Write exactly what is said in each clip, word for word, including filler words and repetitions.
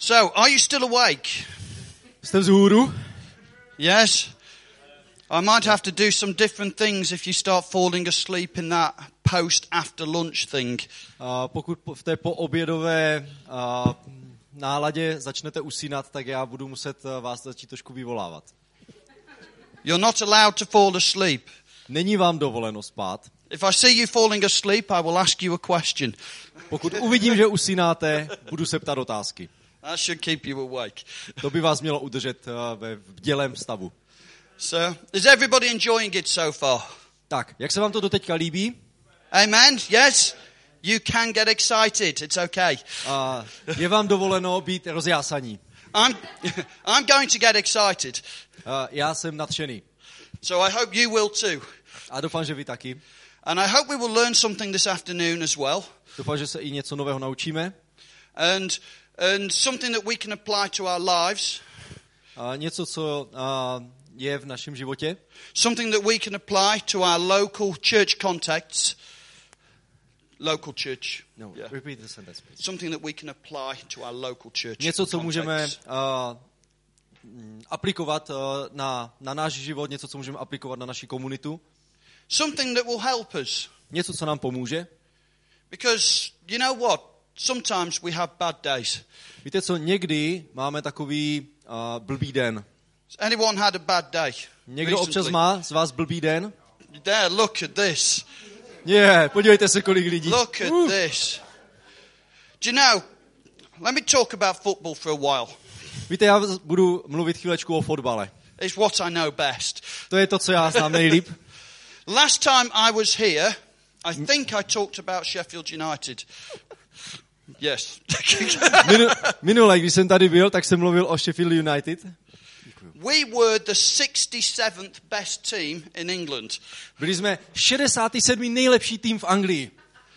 So, are you still awake? Jste vzhůru? Yes. I might have to do some different things if you start falling asleep in that post after lunch thing. A pokud v té poobědové a, náladě začnete usínat, tak já budu muset vás začít trošku vyvolávat. You're not allowed to fall asleep. Není vám dovoleno spát. If I see you falling asleep, I will ask you a question. Pokud uvidím, že usínáte, budu se ptát otázky. That should keep you awake. To by vás mělo udržet ve bdělém stavu. So, is everybody enjoying it so far? Tak, jak se vám to doteďka líbí? Amen? Yes? You can get excited. It's okay. A je vám dovoleno být rozjásaní. I'm, I'm going to get excited. A já jsem nadšený. So I hope you will too. A doufám, že vy taky. And I hope we will learn something this afternoon as well. Doufám, že se i něco nového naučíme. And, and something that we can apply to our lives. A něco, co a, je v našem životě. Something that we can apply to our local church contexts. Local church. No, Yeah. repeat the sentence, please. Something that we can apply to our local church. Něco, co contexts. můžeme uh, aplikovat uh, na, na náš život, něco, co můžeme aplikovat na naši komunitu. Something that will help us. Něco, co nám pomůže. Because, you know what? Sometimes we have bad days. Víte co, někdy máme takový uh, blbý den. Has anyone had a bad day? Někdo občas recently? má z vás blbý den? There, look at this. Yeah, podívejte se, kolik lidí. Look at Uh. this. Do you know, let me talk about football for a while. Víte, já budu mluvit chvílečku o fotbale. It's what I know best. To je to, co já znám nejlíp. Last time I was here, I think I talked about Sheffield United. Yes. Minu, minule, když jsem tady byl, tak jsem mluvil o Sheffield United. We were the sixty-seventh best team in England. Byli jsme šedesátý sedmý nejlepší tým v Anglii.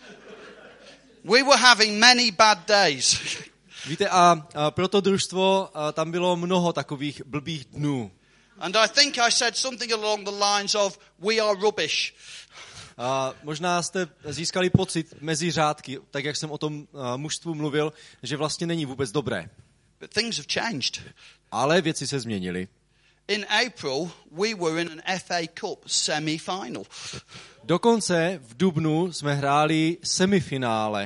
We were having many bad days. Víte, a, a pro to družstvo a tam bylo mnoho takových blbých dnů. And I think I said something along the lines of, we are rubbish. A možná jste získali pocit mezi řádky, tak jak jsem o tom a, mužstvu mluvil, že vlastně není vůbec dobré. But things have changed. Ale věci se změnily. In April, we were in an F A Cup semi-final. Dokonce v dubnu jsme hráli semifinále.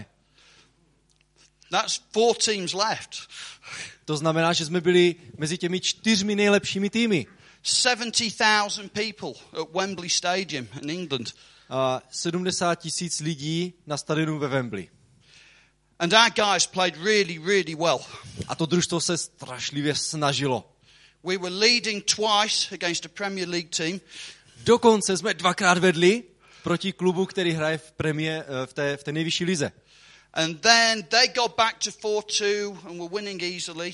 That's four teams left. To znamená, že jsme byli mezi těmi čtyřmi nejlepšími týmy. seventy thousand people at Wembley Stadium in England. A sedmdesát tisíc lidí na stadionu ve Wembley. And our guys played really, really well. A to družstvo se strašlivě snažilo. We were leading twice against a Premier League team. Dokonce jsme dvakrát vedli proti klubu, který hraje v, premie, v, té, v té nejvyšší lize. And then they got back to four two and were winning easily.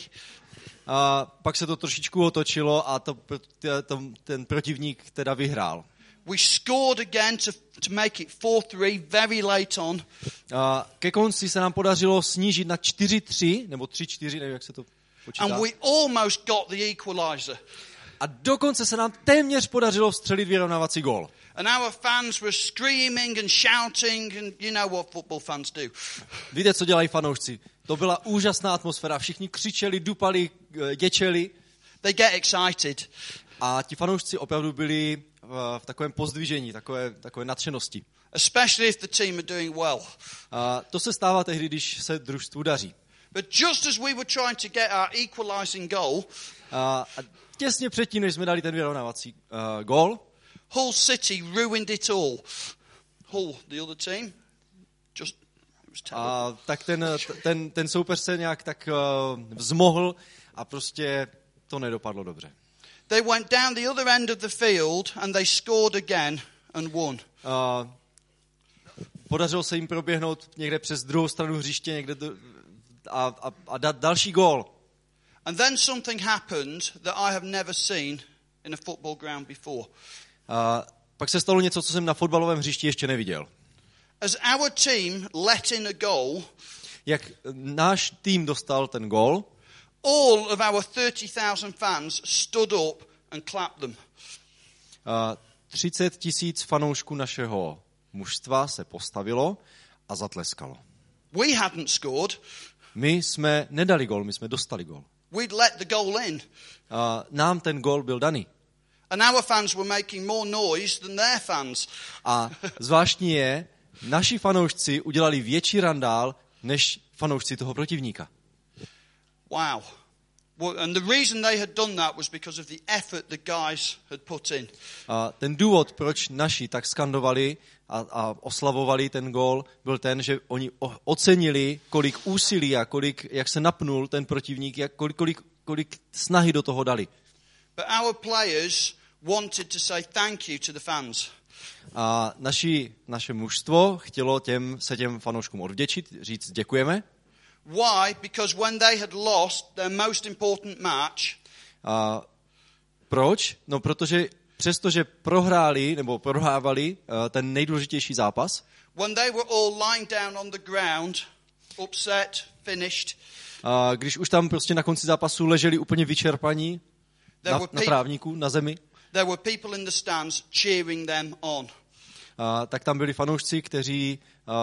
A pak se to trošičku otočilo a to, to, ten protivník teda vyhrál. We scored again to, to make it four three very late on. A ke konci se nám podařilo snížit na čtyři tři, nebo tři čtyři, nevím, jak se to počítá. And we almost got the equalizer. A dokonce se nám téměř podařilo vstřelit vyrovnávací gól. And our fans were screaming and shouting, and you know what football fans do. Víte, co dělají fanoušci? To byla úžasná atmosféra. Všichni křičeli, dupali, děčeli. They get excited. A ti fanoušci opravdu byli v, v takovém pozdvižení, takové, takové nadšenosti. Especially if the team are doing well. A to se stává tehdy, když se družstvu daří. But just as we were trying to get our equalising goal, A, a těsně předtím, než jsme dali ten vyrovnávací uh, gól, Hull City ruined it all. Hull, the other team, just it was terrible. a tak ten, ten, ten soupeř se nějak tak uh, vzmohl a prostě to nedopadlo dobře. They went down the other end of the field and they scored again and won. Uh, podařilo se jim proběhnout někde přes druhou stranu hřiště někde do, a, a, a dát další gól. And then something happened that I have never seen in a football ground before. A pak se stalo něco, co jsem na fotbalovém hřišti ještě neviděl. As our team let in a goal, Jak náš tým dostal ten gól, all of our thirty thousand fans stood up and clapped them. a třicet tisíc fanoušků našeho mužstva se postavilo a zatleskalo. We hadn't scored. My jsme nedali gól, my jsme dostali gól. We'd let the goal in. A nám ten gól byl daný. And our fans were making more noise than their fans. A zvláštní je, naši fanoušci udělali větší randál než fanoušci toho protivníka. Wow. Well, and the reason they had done that was because of the effort the guys had put in. A ten důvod, proč naši tak skandovali a, a oslavovali ten gól, byl ten, že oni ocenili, kolik úsilí a kolik, jak se napnul ten protivník, jak, kolik, kolik, kolik snahy do toho dali. But our players wanted to say thank you to the fans. A naši, naše mužstvo chtělo těm, se těm fanouškům odvděčit, říct děkujeme. Why? Because when they had lost their most important match, a proč? No, protože přestože prohráli nebo prohrávali uh, ten nejdůležitější zápas, when they were all lying down on the ground, upset, finished, a když už tam prostě na konci zápasu leželi úplně vyčerpaní na, na trávníku, na zemi, there were people in the stands cheering them on. A, tak tam byli fanoušci, kteří a,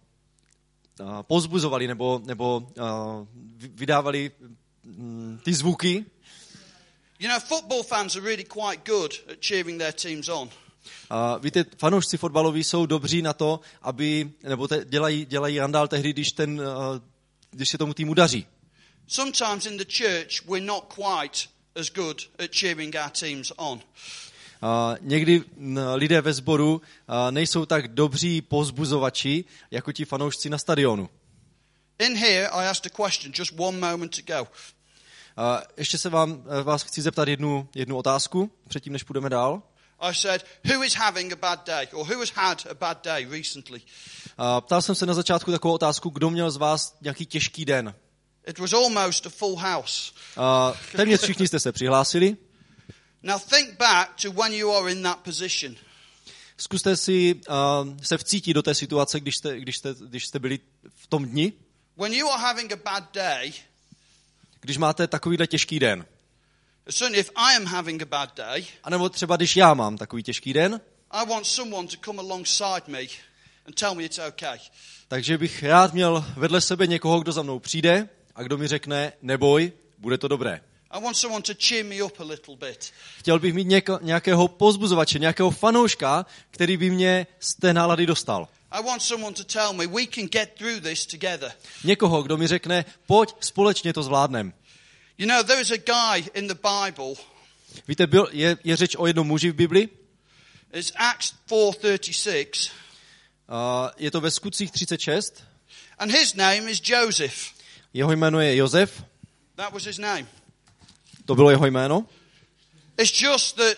a, povzbuzovali nebo, nebo a, vydávali m, ty zvuky. You know, football fans are really quite good at cheering their teams on. A víte, fanoušci fotbaloví jsou dobří na to, aby, nebo te, dělají, dělají randál tehdy, když, ten, když se tomu týmu daří. Sometimes in the church we're not quite as good at cheering our teams on. A někdy lidé ve sboru nejsou tak dobří povzbuzovači, jako ti fanoušci na stadionu. In here I asked a question just one moment ago. A ještě se vám, vás chci zeptat jednu, jednu otázku, předtím, než půjdeme dál. I said, who is having a bad day? Or who has had a bad day recently? A ptal jsem se na začátku takovou otázku, kdo měl z vás nějaký těžký den. It was almost a full house. A téměř všichni jste se přihlásili. Now think back to when you are in that position. Zkuste si uh, se vcítit do té situace, když jste, když, jste, když jste byli v tom dni. When you are having a bad day, když máte takovýhle těžký den. Certainly if I am having a bad day, a nebo třeba když já mám takový těžký den, I want someone to come alongside me and tell me it's okay. Takže bych rád měl vedle sebe někoho, kdo za mnou přijde a kdo mi řekne, neboj, bude to dobré. I want someone to cheer me up a little bit. Chtěl bych mít něko, nějakého pozbuzovače, nějakého fanouška, který by mě z té nálady dostal. I want someone to tell me we can get through this together. Někoho, kdo mi řekne, pojď, společně to zvládnem. You know, there is a guy in the Bible. Víte, byl, je, je řeč o jednom muži v Bibli. It's Acts four thirty-six. Uh, je to ve Skutcích třicet šest. And his name is Joseph. Jeho jméno je Josef. That was his name. To bylo jeho jméno. It's just that.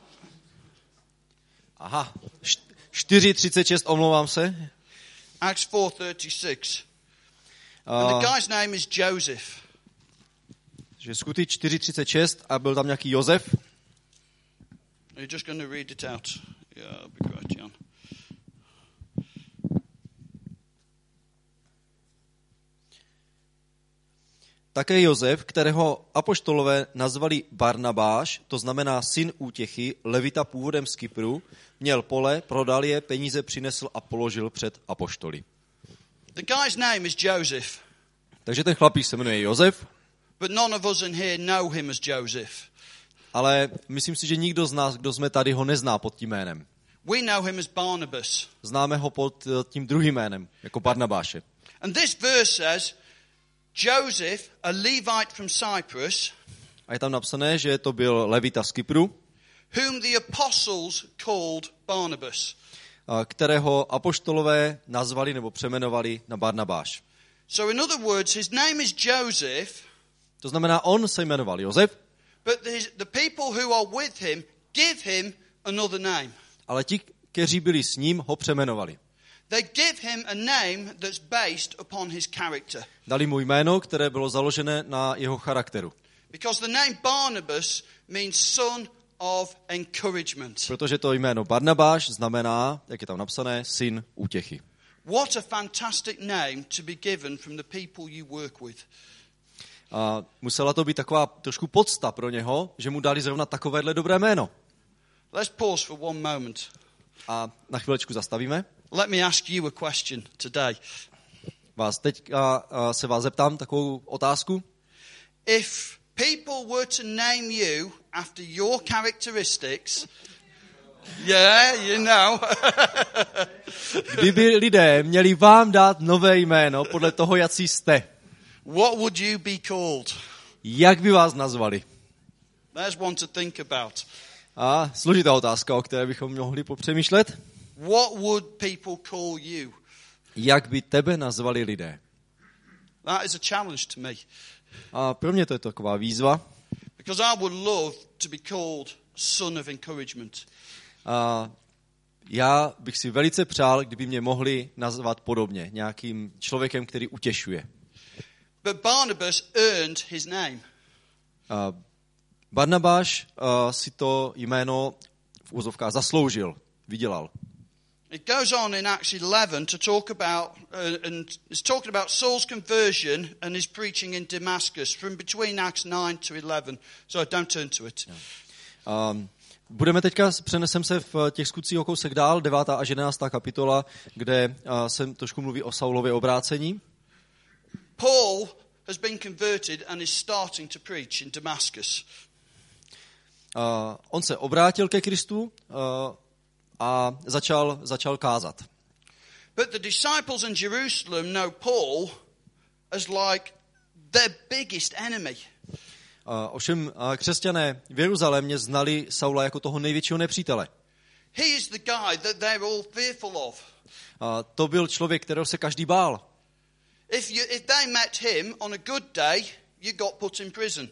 Aha, čtyři třicet šest, omlouvám se. Acts four thirty-six. Uh, And the guy's name is Joseph. Že Skutky čtyři třicet šest a byl tam nějaký Josef. You're just going to read it out. Yeah, that'll be great, Jan. Také Josef, kterého apoštolové nazvali Barnabáš, to znamená syn útěchy, levita původem z Kypru, měl pole, prodal je, peníze přinesl a položil před apoštoly. The guy's name is Joseph. Takže ten chlapík se jmenuje Josef. But none of us in here know him as Joseph. Ale myslím si, že nikdo z nás, kdo jsme tady, ho nezná pod tím jménem. We know him as Barnabas. Známe ho pod tím druhým jménem, jako Barnabáše. And this verse says, Joseph, a Levite from Cyprus, a je tam napsané, že to byl levita z Kypru, whom the apostles called Barnabas. Kterého apoštolové nazvali nebo přemenovali na Barnabáš. So in other words, his name is Joseph. To znamená, on se jmenoval Josef. But the, the people who are with him give him another name. Ale ti, kteří byli s ním, ho přemenovali. They give him a name that's based upon his character. Dali mu jméno, které bylo založené na jeho charakteru. Because the name Barnabas means son of encouragement. Protože to jméno Barnabáš znamená, jak je tam napsané, syn útěchy. What a fantastic name to be given from the people you work with. A musela to být taková trošku podsta pro něho, že mu dali zrovna takovéhle dobré jméno. Let's pause for one moment. A na chvílečku zastavíme. Let me ask you a question today. vás teď a, a se vás zeptám takovou otázku. If people were to name you after your characteristics, yeah, you know. Kdyby lidé měli vám dát nové jméno podle toho, jací jste, What would you be called? jak by vás nazvali? There's one to think about. A složitá otázka, o které bychom mohli popřemýšlet. What would people call you? Jak by tebe nazvali lidé? That is a challenge to me. A pro mě to je taková výzva. Because I would love to be called son of encouragement. A já bych si velice přál, kdyby mě mohli nazvat podobně, nějakým člověkem, který utěšuje. But Barnabas earned his name. A Barnabáš uh, si to jméno v úzovkách zasloužil, vydělal. It goes on in Acts eleven to talk about, uh, and it's talking about Saul's conversion and his preaching in Damascus from between Acts nine to eleven. So don't turn to it. Um, budeme teďka, přenesem se v těch skutcích o kousek dál, devátá až jedenáctá kapitola, kde uh, se trošku mluví o Saulově obrácení. Paul has been converted and is starting to preach in Damascus. Uh, on se obrátil ke Kristu uh, a začal, začal kázat. But the disciples in Jerusalem know Paul as like their biggest enemy. Uh, ovšem uh, křesťané v Jeruzalémě znali Saula jako toho největšího nepřítele. He is the guy that they're all fearful of. Uh, to byl člověk, kterého se každý bál. If you, if they met him on a good day, you got put in prison.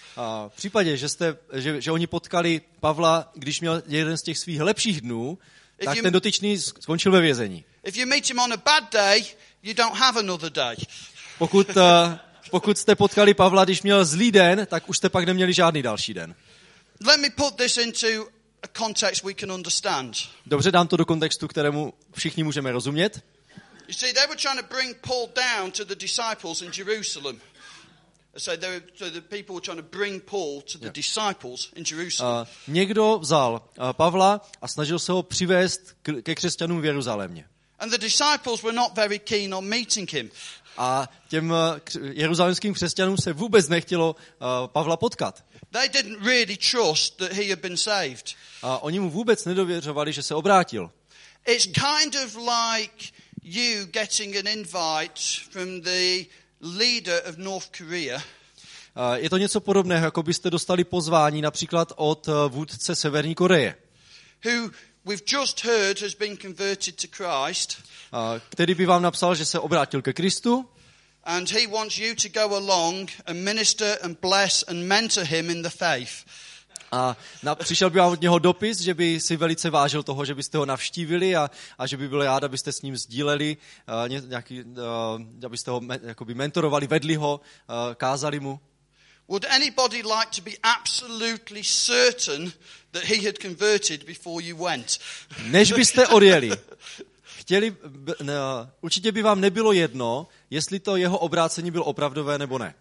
A v případě, že, jste, že, že oni potkali Pavla, když měl jeden z těch svých lepších dnů, If tak you- ten dotyčný skončil ve vězení. If you meet him on a bad day, you don't have another day. Pokud, uh, pokud jste potkali Pavla, když měl zlý den, tak už jste pak neměli žádný další den. Let me put this into a context we can understand. Dobře, dám to do kontextu, kterému všichni můžeme rozumět. You see, they were trying to bring Paul down to the disciples in Jerusalem. So, they were, so the people were trying to bring Paul to the Yeah. disciples in Jerusalem. Uh, někdo vzal uh, Pavla a snažil se ho přivést k, ke křesťanům v Jeruzalémě. And the disciples were not very keen on meeting him. A těm uh, kř- jeruzalémským křesťanům se vůbec nechtělo uh, Pavla potkat. They didn't really trust that he had been saved. A oni mu vůbec nedověřovali, že se obrátil. It's kind of like you getting an invite from the leader of North Korea Uh, je to něco podobného, jako byste dostali pozvání například od uh, vůdce Severní Koreje, who we've just heard has been converted to Christ, uh, který by vám napsal, že se obrátil ke Kristu and he wants you to go along and minister and bless and mentor him in the faith. a na, přišel by vám od něho dopis, že by si velice vážil toho, že byste ho navštívili a, a že by byl rád, abyste s ním sdíleli, uh, ně, nějaký, uh, abyste ho me, jakoby mentorovali, vedli ho, uh, kázali mu. Would anybody like to be absolutely certain that he had converted before you went? Než byste odjeli, chtěli, b, ne, určitě by vám nebylo jedno, jestli to jeho obrácení bylo opravdové nebo ne.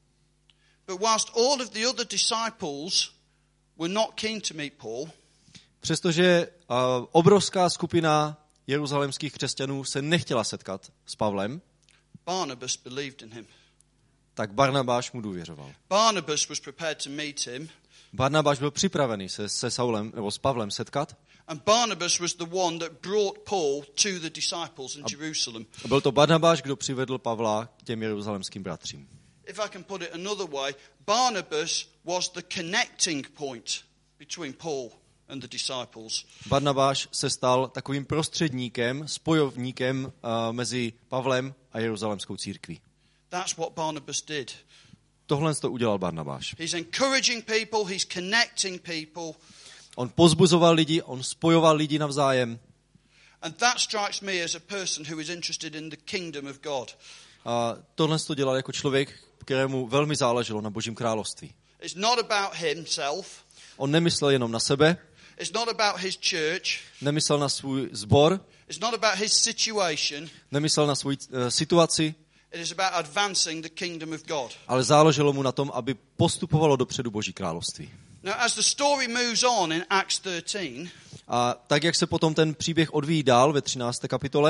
But whilst all of the other disciples were not keen to meet Paul, Přestože uh, obrovská skupina jeruzalémských křesťanů se nechtěla setkat s Pavlem, Barnabas believed in him. tak Barnabáš mu důvěřoval. Barnabas was prepared to meet him, Barnabáš byl připravený se, se Saulem nebo s Pavlem setkat. and Barnabas was the one that brought Paul to the disciples in Jerusalem. A byl to Barnabáš, kdo přivedl Pavla k těm jeruzalémským bratřím. If I can put it another way, Barnabas was the connecting point between Paul and the disciples. Barnabáš se stal takovým prostředníkem, spojovníkem uh, mezi Pavlem a jeruzalémskou církví. That's what Barnabas did. Tohle to udělal Barnabáš. He's encouraging people, he's connecting people, On pozbuzoval lidi, on spojoval lidi navzájem. and that strikes me as a person who is interested in the kingdom of God. A tohle to dělal jako člověk, kterému velmi záleželo na Božím království. It's not about himself, On nemyslel jenom na sebe, it's not about his church, nemyslel na svůj sbor, it's not about his situation, nemyslel na svou uh, situaci, it is about advancing the kingdom of God. ale záleželo mu na tom, aby postupovalo dopředu Boží království. Now, as the story moves on in Acts thirteen, A tak, jak se potom ten příběh odvíjí dál ve třinácté kapitole,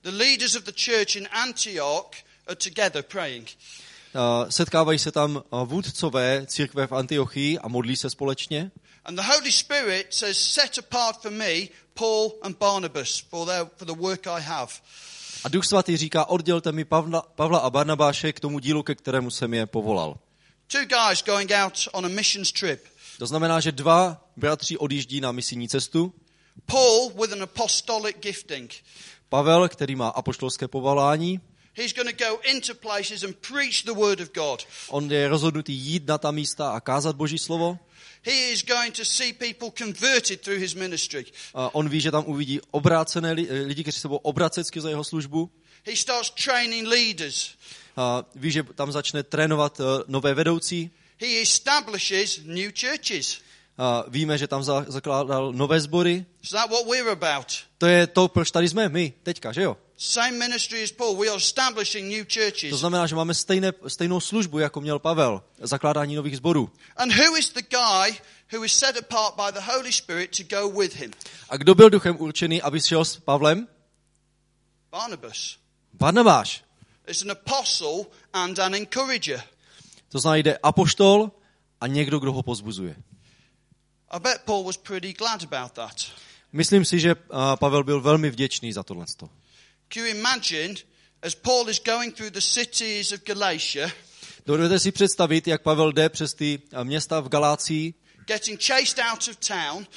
the leaders of the church in Antioch are together praying. Uh, setkávají se tam uh, vůdcové církve v Antiochii a modlí se společně. And the Holy Spirit says, set apart for me Paul and Barnabas for, their, for the work I have. A Duch Svatý říká, oddělte mi Pavla, Pavla a Barnabáše k tomu dílu, ke kterému jsem je povolal. Two guys going out on a missions trip. To znamená, že dva bratři odjíždí na misijní cestu. Paul with an apostolic gifting. Pavel, který má apoštolské povolání. He's going to go into places and preach the word of God. On je rozhodnutý jít na ta místa a kázat Boží slovo. He is going to see people converted through his ministry. A on ví, že tam uvidí obrácené lidi, kteří se budou obracet skrze jeho službu. He starts training leaders. A ví, že tam začne trénovat nové vedoucí. He establishes new churches. A víme, že tam zakládal nové sbory. Is that what we're about? To je to, proč tady jsme my teďka, že jo? Same ministry as Paul. We are establishing new churches. To znamená, že máme stejné, stejnou službu, jako měl Pavel, zakládání nových sborů. And who is the guy who is set apart by the Holy Spirit to go with him? A kdo byl duchem určený, aby šel s Pavlem? Barnabas. Barnabáš. It's an apostle and an encourager. To znamená, jde apoštol a někdo, kdo ho pozbuzuje. I bet Paul was pretty glad about that. Myslím si, že Pavel byl velmi vděčný za tohle. Can you imagine, as Paul is going through the cities of Galatia, dovedete si představit, jak Pavel jde přes ty města v Galácii, getting chased out of town,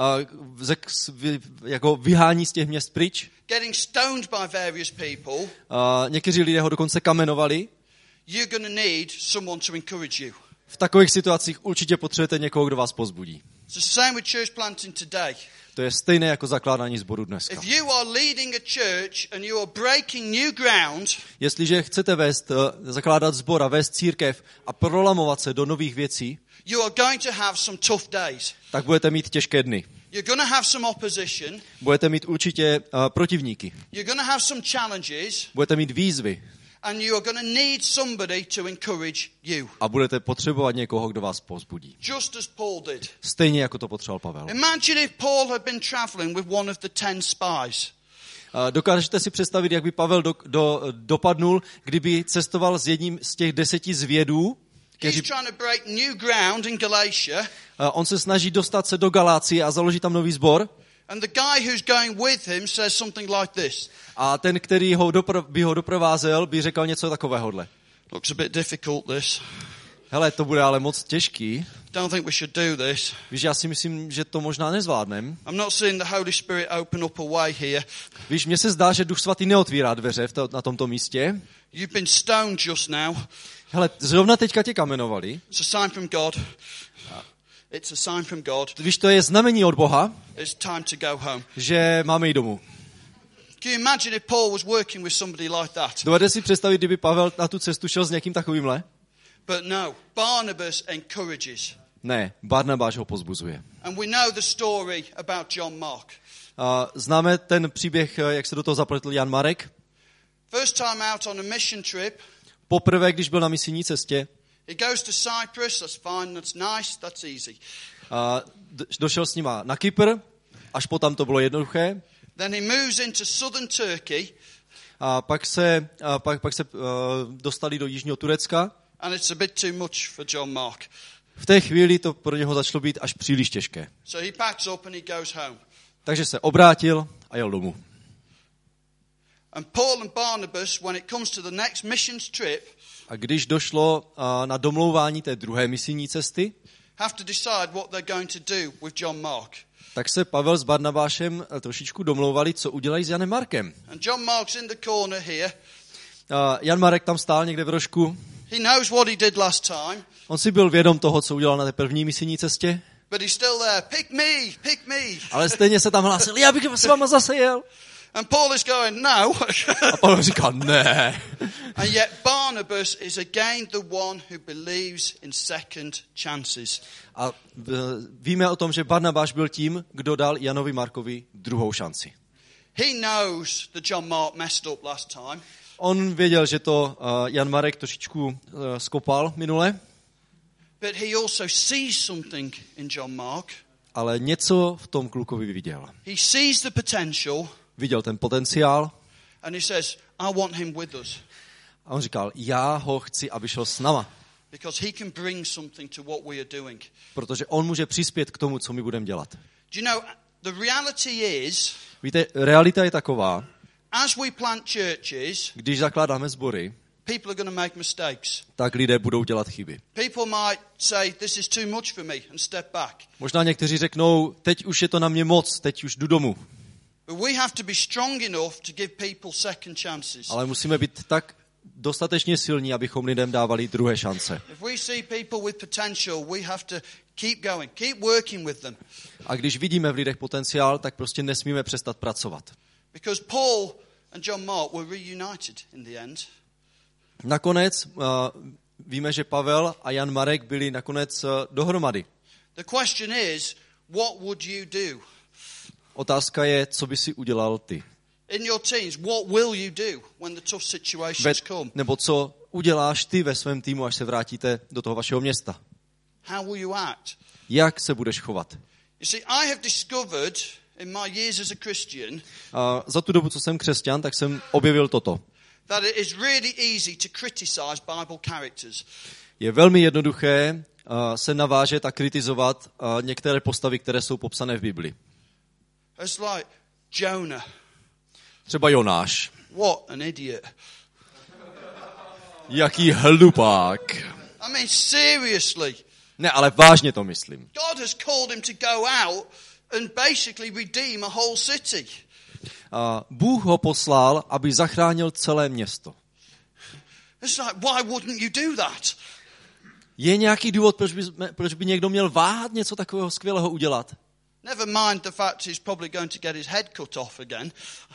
jako vyhání z těch měst pryč, getting stoned by various people, a někteří lidé ho dokonce kamenovali. You're going to need someone to encourage you. V takových situacích určitě potřebujete někoho, kdo vás pozbudí. It's the same with church planting today. To je stejné jako zakládání sboru dneska. If you are leading a church and you are breaking new ground, jestliže chcete vést, zakládat sbor a vést církev a prolamovat se do nových věcí, you are going to have some tough days. Tak budete mít těžké dny. You're going to have some opposition. Budete mít určitě uh, protivníky. You're going to have some challenges. Budete mít výzvy. And you are going to need somebody to encourage you. A budete potřebovat někoho, kdo vás povzbudí. Just as Paul did. Stejně jako to potřeboval Pavel. Imagine if Paul had been traveling with one of the ten spies. Uh, dokážete si představit, jak by Pavel do, do, dopadnul, kdyby cestoval s jedním z těch deseti zvědů, He's trying to break new ground in Galatia. Uh, on se snaží dostat se do Galácie a založit tam nový sbor. And the guy who's going with him says something like this. A ten, který ho dopro, by ho doprovázel, by řekl něco takovéhodle. Looks a bit difficult, this. Hele, to bude ale moc těžký. Don't think we should do this. Víš, já si myslím, že to možná nezvládnem. I'm not seeing the Holy Spirit open up a way here. Víš, mně se zdá, že Duch Svatý neotvírá dveře v to, na tomto místě. You've been stoned just now. Hele, zrovna teďka tě kamenovali. It's a sign from God. It's a sign from God. Víš, to je znamení od Boha, It's time to go home. že máme jít domů. Can you imagine if Paul was working with somebody like that? Dovedete si představit, kdyby Pavel na tu cestu šel s někým takovýmhle? But no, Barnabas encourages. Ne, Barnabáš ho pozbuzuje. And we know the story about John Mark. A známe ten příběh, jak se do toho zapletl Jan Marek. First time out on a mission trip. Poprvé, když byl na misijní cestě. He goes to Cyprus, that's fine, that's nice, that's easy. A došel s nima na Kypr, až potom to bylo jednoduché. Then he moves into southern Turkey. A pak se, a pak, pak se uh, dostali do jižního Turecka. And it's a bit too much for John Mark. V té chvíli to pro něho začalo být až příliš těžké. So he packs up and he goes home. Takže se obrátil a jel domů. And Paul and Barnabas, when it comes to the next missions trip, a když došlo uh, na domlouvání té druhé misijní cesty, have to decide what they're going to do with John Mark. Tak se Pavel s Barnabášem trošičku domlouvali, co udělají s Janem Markem. And John Mark's in the corner here. Uh, Jan Marek tam stál někde v rožku. He knows what he did last time. On si byl vědom toho, co udělal na té první misijní cestě. But he's still there. Pick me, pick me. Ale stejně se tam hlásil, já bych s váma zase jel. And Paul is going, no. A Pavel říká, ne. And yet Barnabas is again the one who believes in second chances. A víme o tom, že Barnabáš byl tím, kdo dal Janovi Markovi druhou šanci. He knows that John Mark messed up last time. On věděl, že to Jan Marek trošičku uh, skopal minule. But he also sees something in John Mark. Ale něco v tom klukovi viděl. He sees the potential. Viděl ten potenciál. And he says, I want him with us. A on říkal, já ho chci, aby šel s náma. Because he can bring something to what we are doing. Protože on může přispět k tomu, co my budeme dělat. Do you know, the reality is, Víte, realita je taková, as we plant churches, když zakládáme sbory, people are going to make mistakes. tak lidé budou dělat chyby. People might say, this is too much for me, and step back. Možná někteří řeknou, teď už je to na mě moc, teď už jdu domů. But we have to be strong enough to give people second chances. Ale musíme být tak dostatečně silní, abychom lidem dávali druhé šance. If we see people with potential, we have to keep going, keep working with them. A když vidíme v lidech potenciál, tak prostě nesmíme přestat pracovat. Because Paul and John Mark were reunited in the end. Nakonec uh, víme, že Pavel a Jan Marek byli nakonec uh, dohromady. The question is, what would you do? Otázka je, co by si udělal ty? In your teens, what will you do when the tough situations Ve, come? nebo co uděláš ty ve svém týmu, až se vrátíte do toho vašeho města? How will you act? Jak se budeš chovat? You see, I have discovered in my years as a Christian A za tu dobu, co jsem křesťan, tak jsem objevil toto. that it is really easy to criticize Bible characters. Je velmi jednoduché uh, se navážet a kritizovat uh, některé postavy, které jsou popsané v Bibli. It's like Jonah. Třeba Jonáš. What an idiot. Jaký hlupák. I mean, seriously. Ne, ale vážně to myslím. God has called him to go out and basically redeem a whole city. Uh, Bůh ho poslal, aby zachránil celé město. It's like, why wouldn't you do that? Je nějaký důvod, proč by, proč by někdo měl váhat něco takového skvělého udělat? Never mind the fact he's probably going to get his head cut off again.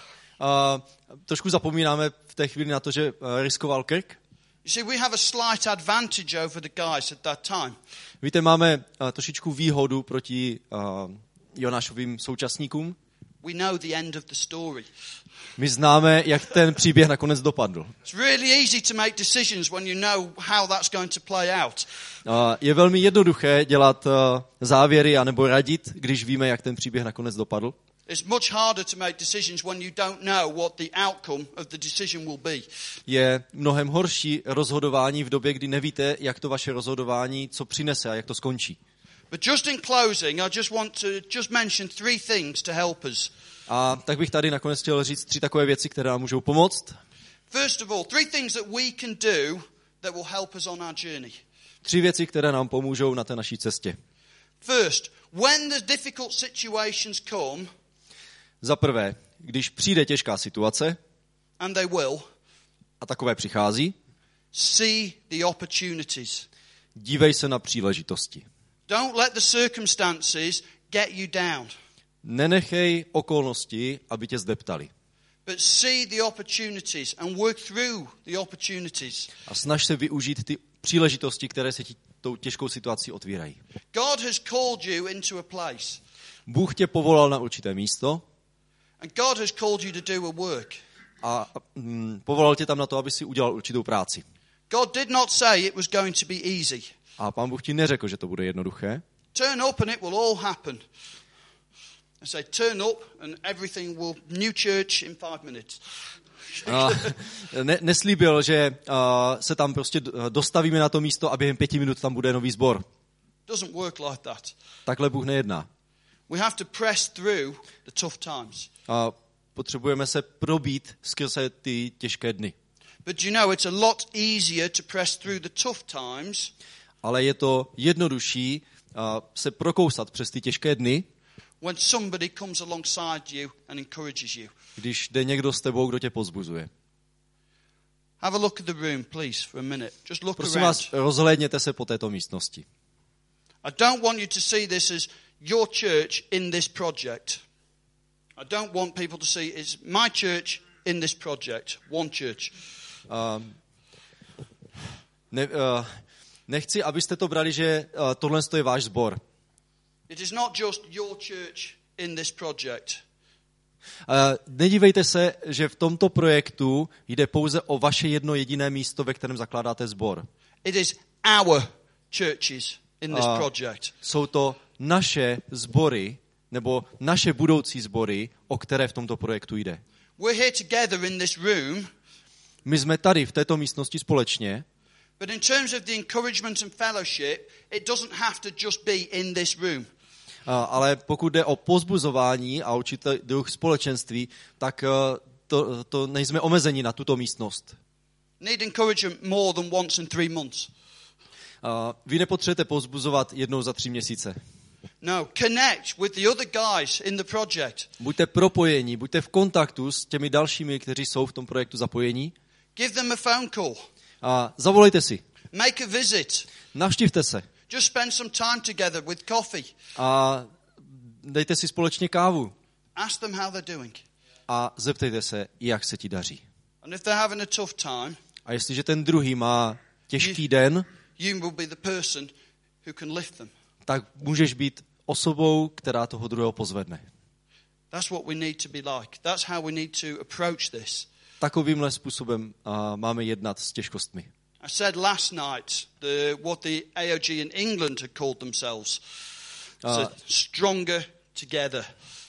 Uh, trošku zapomínáme v té chvíli na to, že uh, riskoval krk. You see, we have a slight advantage over the guys at that time. Víte, máme uh, trošičku výhodu proti uh, Jonášovým současníkům. We know the end of the story. My známe, jak ten příběh nakonec dopadl. It's really easy to make decisions when you know how that's going to play out. Uh, je velmi jednoduché dělat uh, závěry anebo radit, když víme, jak ten příběh nakonec dopadl. It's much harder to make decisions when you don't know what the outcome of the decision will be. Je mnohem horší rozhodování v době, kdy nevíte, jak to vaše rozhodování, co přinese a jak to skončí. But just in closing, I just want to just mention three things to help us. A tak bych tady nakonec chtěl říct tři takové věci, které nám můžou pomoct. First of all, three things that we can do that will help us on our journey. Tři věci, které nám pomůžou na té naší cestě. First, when the difficult situations come, Za prvé, když přijde těžká situace, and they will, a takové přichází, see the opportunities. dívej se na příležitosti. Don't let the circumstances get you down, Nenechej okolnosti, aby tě zdeptali. but see the opportunities and work through the opportunities. A snaž se využít ty příležitosti, které se ti tou těžkou situací otvírají. God has called you into a place, Bůh tě povolal na určité místo and God has called you to do a work. a mm, povolal tě tam na to, aby si udělal určitou práci. God did not say it was going to be easy. A Pán Bůh ti neřekl, že to bude jednoduché. Turn up and it will all happen. I say turn up and everything will, new church in five minutes. A ne, neslíbil, že uh, se tam prostě dostavíme na to místo a během pěti minut tam bude nový sbor. Doesn't work like that. Takhle Bůh nejedná. We have to press through the tough times. A potřebujeme se probít skrze ty těžké dny. But you know, it's a lot easier to press through the tough times Ale je to jednodušší uh, se prokousat přes ty těžké dny, when somebody comes alongside you and encourages you. když jde někdo s tebou, kdo tě pozbuzuje. Have a look at the room, please, for a minute. Just look Prosím around. vás, rozhlédněte se po této místnosti. I don't want you to see this as your church in this project. I don't want people to see it's my church in this project, one church. Uh, ne, uh, nechci, abyste to brali, že uh, tohle je váš sbor. It is not just your church in this project. Uh, nedívejte se, že v tomto projektu jde pouze o vaše jedno jediné místo, ve kterém zakládáte sbor. It is our churches in this Uh, project. Jsou to naše sbory, nebo naše budoucí sbory, o které v tomto projektu jde. We're here together in this room. My jsme tady v této místnosti společně, But in terms of the encouragement and fellowship, it doesn't have to just be in this room. a, ale pokud jde o povzbuzování a určitý druh společenství, tak uh, to, to nejsme omezeni na tuto místnost. Need encouragement more than once in three months. Uh, vy nepotřebujete povzbuzovat jednou za tři měsíce. No, connect with the other guys in the project. Buďte propojení, buďte v kontaktu s těmi dalšími, kteří jsou v tom projektu zapojení. Give them a phone call. A zavolejte si, Make a visit. navštivte se Just spend some time together with coffee. a dejte si společně kávu Ask them how they're doing. a zeptejte se, jak se ti daří. And if they're having a tough time, A jestliže ten druhý má těžký den, you will be the person who can lift them. tak můžeš být osobou, která toho druhého pozvedne. That's what we need to be like. That's how we need to approach this. Takovýmhle způsobem uh, máme jednat s těžkostmi. I said last night the, what the A O G in England had called themselves. Uh, So stronger together.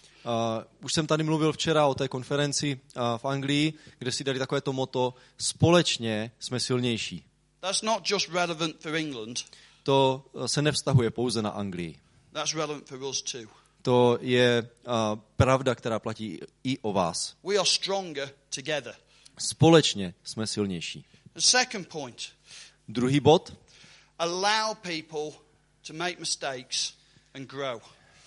Uh, už jsem tady mluvil včera o té konferenci uh, v Anglii, kde si dali takovéto motto: společně jsme silnější. That's not just relevant for England. To uh, se nevztahuje pouze na Anglii. That's relevant for us too. To je uh, pravda, která platí i o vás. We are stronger together. Společně jsme silnější. The second point, Druhý bod: allow people to make mistakes and grow.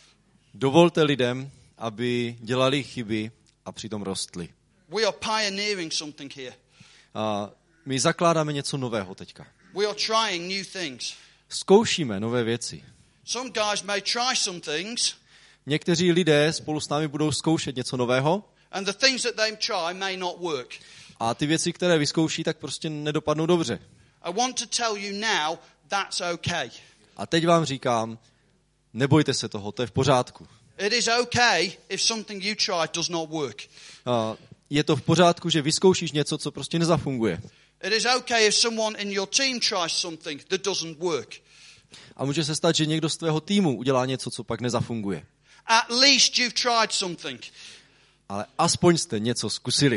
dovolte lidem, aby dělali chyby a přitom rostli. We are pioneering something here. Uh, my zakládáme něco nového teďka. We are trying new things. Zkoušíme nové věci. Some guys may try some things, Někteří lidé spolu s námi budou zkoušet něco nového and the things that they try may not work. a ty věci, které vyzkouší, tak prostě nedopadnou dobře. I want to tell you now that's okay. A teď vám říkám, nebojte se toho, to je v pořádku. It is okay if something you try does not work. Uh, je to v pořádku, že vyzkoušíš něco, co prostě nezafunguje. It is okay if someone in your team tries something that doesn't work. A může se stát, že někdo z tvého týmu udělá něco, co pak nezafunguje. At least you've tried something. Ale aspoň jste něco zkusili.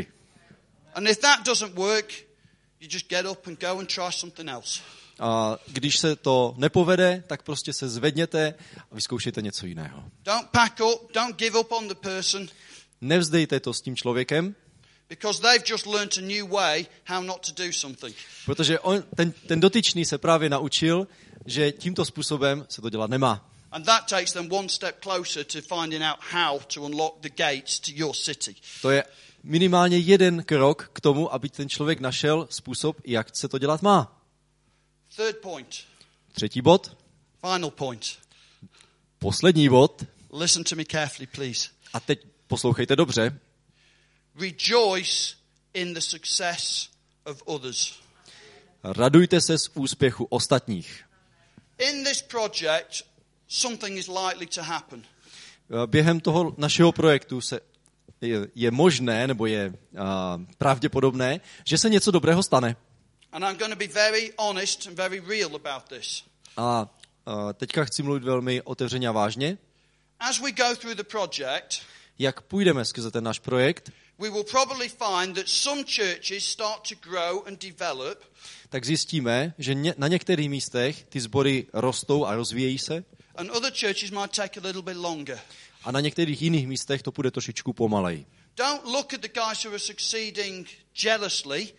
And if that doesn't work, you just get up and go and try something else. A když se to nepovede, tak prostě se zvedněte a vyzkoušejte něco jiného. Don't pack up, don't give up on the person, Nevzdejte to s tím člověkem, because they've just learnt a new way how not to do something. protože on, ten, ten dotyčný se právě naučil, že tímto způsobem se to dělat nemá. And that takes them one step closer to finding out how to unlock the gates to your city. To je minimálně jeden krok k tomu, aby ten člověk našel způsob, jak se to dělat má. Third point, Třetí bod, final point. poslední bod, Listen to me carefully, please. a teď poslouchejte dobře. Rejoice in the success of others. Radujte se z úspěchu ostatních. In this project, something is likely to happen. Během toho našeho projektu se je, je možné, nebo je uh, pravděpodobné, že se něco dobrého stane. And I'm going to be very honest and very real about this. A uh, teďka chci mluvit velmi otevřeně a vážně. As we go through the project, Jak půjdeme skrze ten náš projekt, we will probably find that some churches start to grow and develop, tak zjistíme, že ně, na některých místech ty sbory rostou a rozvíjejí se and other churches might take a little bit longer. a na některých jiných místech to půjde trošičku pomaleji. Don't look at the guys who are succeeding jealously.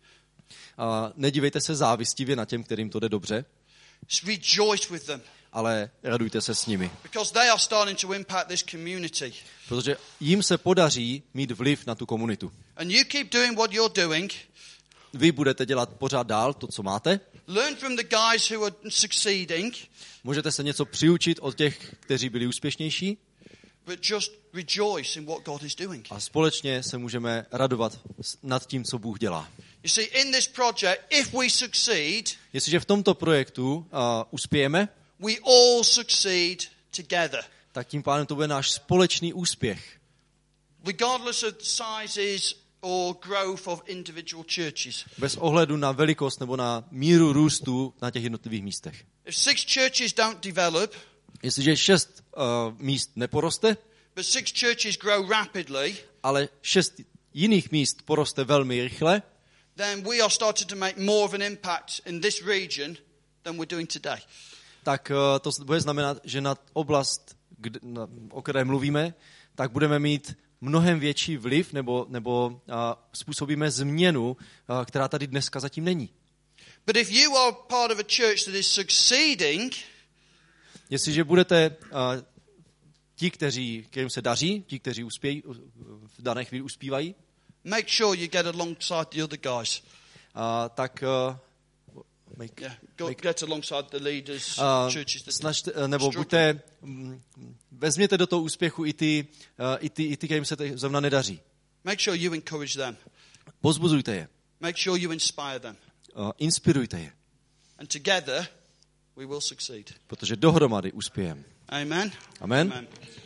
A nedívejte se závistivě na těm, kterým to jde dobře, Rejoice with them, ale radujte se s nimi. because they are starting to impact this community. Protože jim se podaří mít vliv na tu komunitu. And you keep doing what you're doing. Vy budete dělat pořád dál to, co máte. Learn from the guys who are succeeding, Můžete se něco přiučit od těch, kteří byli úspěšnější but just rejoice in what God is doing. a společně se můžeme radovat nad tím, co Bůh dělá. You see, in this project, if we succeed, Jestliže v tomto projektu uh, uspějeme, we all succeed together. tak tím pádem to bude náš společný úspěch. Regardless of the sizes or growth of individual churches. Bez ohledu na velikost nebo na míru růstu na těch jednotlivých místech. If six churches don't develop, Jestliže šest uh, míst neporoste, but six churches grow rapidly, ale šest jiných míst poroste velmi rychle, then we are starting to make more of an impact in this region than we're doing today. tak to bude znamenat, že na oblast, kde, na, o které mluvíme, tak budeme mít mnohem větší vliv nebo, nebo a, způsobíme změnu, a, která tady dneska zatím není. But if you are part of a church that is succeeding, jestliže budete a, ti, kteří, kterým se daří, ti, kteří uspějí, v dané chvíli uspívají, make sure you get alongside the other guys. a, tak a, make, Yeah, go, make, get alongside the leaders, a, churches. That snažte, nebo buďte, m, vezměte do toho úspěchu i ty, a, i ty, i ty, kterým se zrovna nedaří. Make sure you encourage them. Pozbuzujte je. Make sure you inspire them. A, inspirujte je. And together we will succeed. Protože dohromady uspějeme. Amen. Amen. Amen.